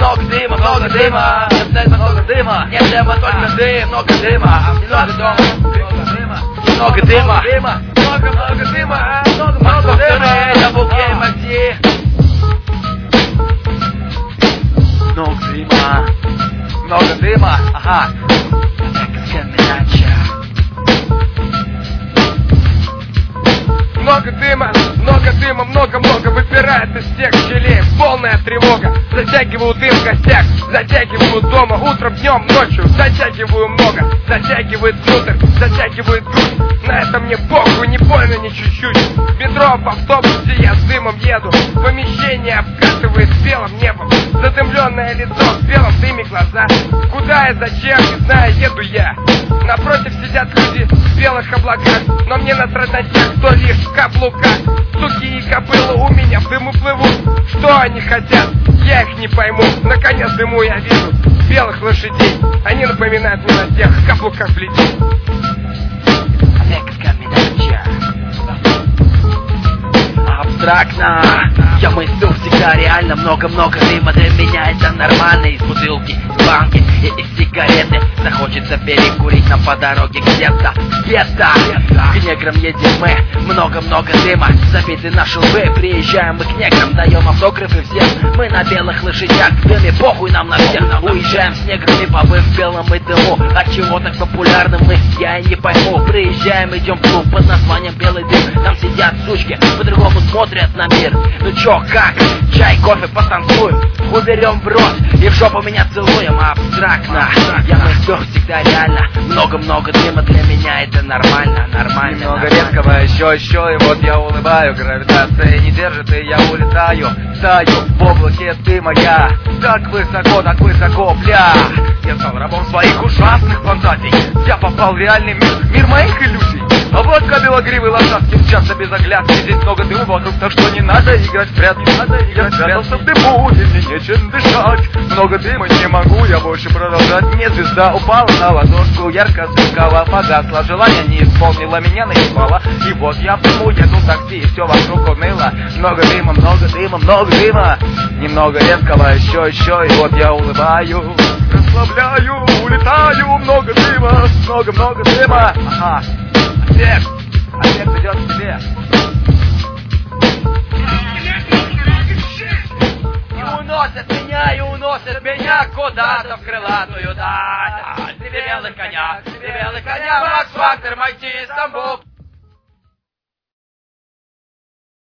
Много дыма, много дыма, много дыма. Нет неба, только дым, много дыма. Много дома, много дыма. Много дыма, много дыма, много дыма. Я в угле Макси. Много дыма, много дыма, ага. Много дыма, много выпирает из всех щелей. Полная тревога, затягиваю дым в гостях, затягиваю дома, утром, днем, ночью. Затягиваю много, затягивает внутрь, затягивает грудь. На это мне похуй, не больно ни чуть-чуть. В метро, в автобусе я с дымом еду. Помещение обкатывает белым небом. Задымленное лицо, в белом дыме глаза. Куда и зачем, не знаю, еду я. Напротив сидят люди в белых облаках, но мне насрать на тех, кто лишь в каблуках. Суки и кобылы у меня в дыму плывут. Что они хотят, я их не пойму. Наконец дыму я вижу белых лошадей. Они напоминают мне на тех в каблуках людей. Абстрактно. Я мыслю всегда реально. Много-много дыма, для меня это нормально. Из бутылки, из банки и из сигареты. Захочется перекурить нам по дороге где-то. К неграм едем мы. Много-много дыма, забиты наши лбы. Приезжаем мы к неграм, даем автографы всем. Мы на белых лошадях, в дыме, похуй нам на всех. Уезжаем с неграми, побыв в белом и дыму. От чего так популярны мы, я и не пойму. Приезжаем, идем в клуб под названием «Белый дым». Там сидят сучки, по-другому смотрят на мир. Ну чё, как? Чай, кофе, потанцуем. Уберем в рот и в жопу меня целуем. Абстрактно, я мыслю всегда реально. Много-много дыма, для меня это нормально. Немного резкого, еще, и вот я улыбаю. Гравитация не держит, и я улетаю. Таю в облаке дыма я. Так высоко, бля. Я стал рабом своих ужасных фантазий. Я попал в реальный мир моих иллюзий. Облака белогривой лошадки мчатся без оглядки. Здесь много дыма вокруг, так что не надо играть в прятки. Я спрятался в дыму, и мне нечем дышать. Много дыма, не могу я больше продолжать. Мне звезда упала на ладошку, ярко сверкала, погасла. Желание не исполнило, меня наебало. И вот я в дыму еду такси, и все вокруг уныло. Много дыма, много дыма. Немного резкого, еще, и вот я улыбаю. Расслабляю, улетаю. Много дыма, много дыма. Ага. Ответ идет к тебе. И уносят меня куда-то в крылатую даль. Ты белый коня, Макс Фактор, Майти, Стамбул.